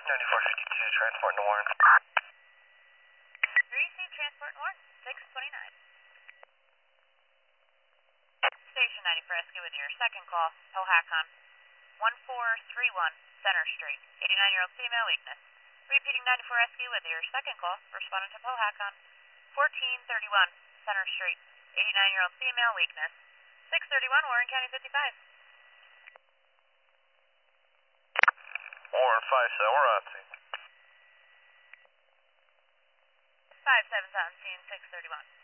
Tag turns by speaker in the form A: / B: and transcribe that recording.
A: 9452, transport to Warren.
B: 3C transport Warren, 629. Station 94 Rescue with your second call, Powhatan. 1431 Center Street, 89-year-old female weakness. Repeating 94 Rescue with your second call, responding to Powhatan. 1431 Center Street, 89-year-old female weakness. 631 Warren County 55.
A: Warren 57, we're on scene.
B: 57 on scene, 631.